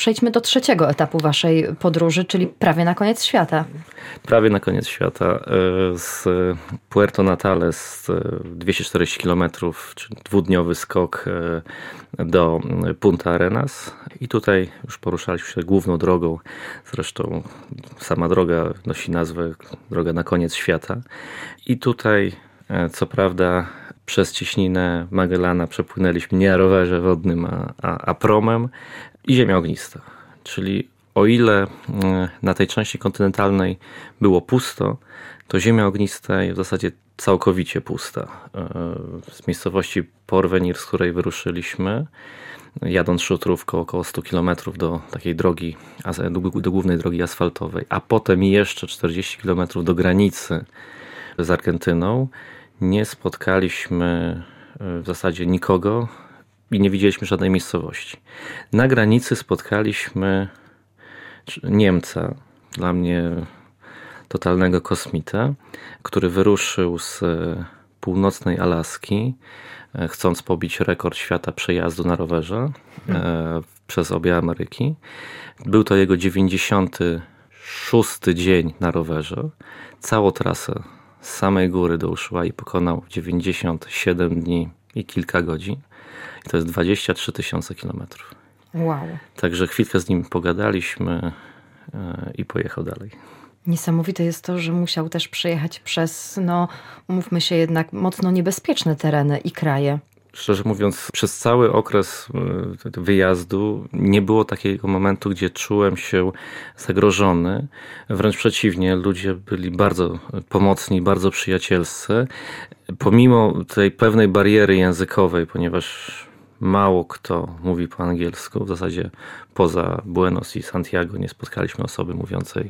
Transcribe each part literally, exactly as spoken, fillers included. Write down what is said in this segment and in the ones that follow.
przejdźmy do trzeciego etapu waszej podróży, czyli prawie na koniec świata. Prawie na koniec świata. Z Puerto Natales dwieście czterdzieści kilometrów, czyli dwudniowy skok do Punta Arenas. I tutaj już poruszaliśmy się główną drogą. Zresztą sama droga nosi nazwę Droga na koniec świata. I tutaj, co prawda, przez Cieśninę Magellana przepłynęliśmy nie rowerze wodnym, a, a, a promem i ziemia ognista. Czyli o ile na tej części kontynentalnej było pusto, to ziemia ognista jest w zasadzie całkowicie pusta. Z miejscowości Porvenir, z której wyruszyliśmy, jadąc szutrówką około sto kilometrów do takiej drogi, do głównej drogi asfaltowej, a potem jeszcze czterdzieści kilometrów do granicy z Argentyną, nie spotkaliśmy w zasadzie nikogo i nie widzieliśmy żadnej miejscowości. Na granicy spotkaliśmy Niemca, dla mnie totalnego kosmita, który wyruszył z północnej Alaski, chcąc pobić rekord świata przejazdu na rowerze hmm. przez obie Ameryki. Był to jego dziewięćdziesiąty szósty dzień na rowerze. Całą trasę z samej góry do Ushuai pokonał w dziewięćdziesiąt siedem dni i kilka godzin. I to jest dwadzieścia trzy tysiące kilometrów. Wow. Także chwilkę z nim pogadaliśmy i pojechał dalej. Niesamowite jest to, że musiał też przejechać przez, no umówmy się jednak, mocno niebezpieczne tereny i kraje. Szczerze mówiąc, przez cały okres wyjazdu nie było takiego momentu, gdzie czułem się zagrożony. Wręcz przeciwnie, ludzie byli bardzo pomocni, bardzo przyjacielscy. Pomimo tej pewnej bariery językowej, ponieważ mało kto mówi po angielsku, w zasadzie poza Buenos i Santiago nie spotkaliśmy osoby mówiącej,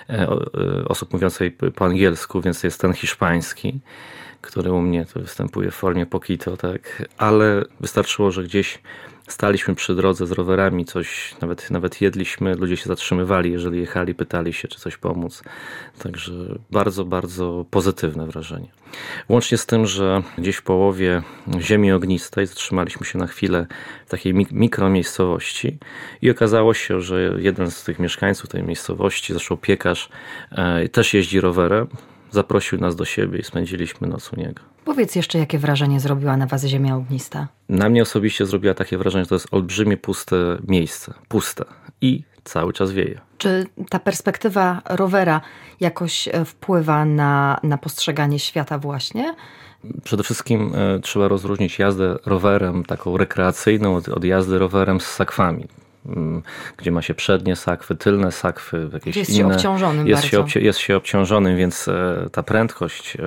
osób mówiącej po angielsku, więc jest ten hiszpański, który u mnie to występuje w formie poquito, tak, ale wystarczyło, że gdzieś staliśmy przy drodze z rowerami, coś nawet, nawet jedliśmy, ludzie się zatrzymywali, jeżeli jechali, pytali się, czy coś pomóc. Także bardzo, bardzo pozytywne wrażenie. Łącznie z tym, że gdzieś w połowie ziemi ognistej zatrzymaliśmy się na chwilę w takiej mik- mikromiejscowości i okazało się, że jeden z tych mieszkańców tej miejscowości, zresztą piekarz, e, też jeździ rowerem. Zaprosił nas do siebie i spędziliśmy noc u niego. Powiedz jeszcze, jakie wrażenie zrobiła na was ziemia ognista? Na mnie osobiście zrobiła takie wrażenie, że to jest olbrzymie, puste miejsce. Puste. I cały czas wieje. Czy ta perspektywa rowera jakoś wpływa na, na postrzeganie świata właśnie? Przede wszystkim e, trzeba rozróżnić jazdę rowerem taką rekreacyjną od, od jazdy rowerem z sakwami. Gdzie ma się przednie sakwy, tylne sakwy, jakieś jest inne. Się obciążonym jest, bardzo. się obci- jest się obciążonym, więc ta prędkość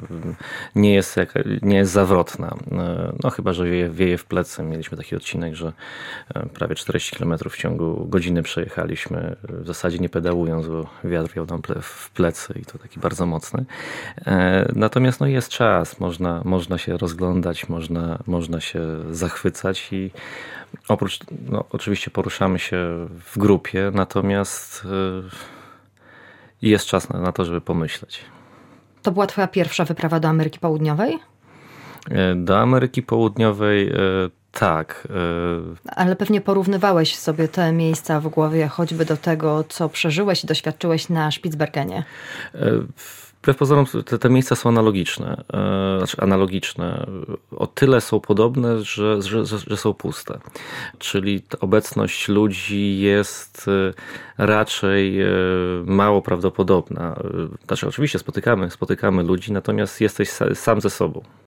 nie jest, jaka, nie jest zawrotna. No chyba, że wieje, wieje w plecy. Mieliśmy taki odcinek, że prawie czterdzieści kilometrów w ciągu godziny przejechaliśmy, w zasadzie nie pedałując, bo wiatr wiał nam w plecy i to taki bardzo mocny. Natomiast no, jest czas, można, można się rozglądać, można, można się zachwycać i oprócz, no, oczywiście poruszamy się w grupie, natomiast yy, jest czas na, na to, żeby pomyśleć. To była twoja pierwsza wyprawa do Ameryki Południowej? Do Ameryki Południowej yy, tak. Yy. Ale pewnie porównywałeś sobie te miejsca w głowie choćby do tego, co przeżyłeś i doświadczyłeś na Spitsbergenie. Yy, Wbrew pozorom te, te miejsca są analogiczne. Yy, znaczy analogiczne. O tyle są podobne, że, że, że, że są puste. Czyli obecność ludzi jest raczej yy, mało prawdopodobna. Znaczy oczywiście spotykamy, spotykamy ludzi, natomiast jesteś sam ze sobą.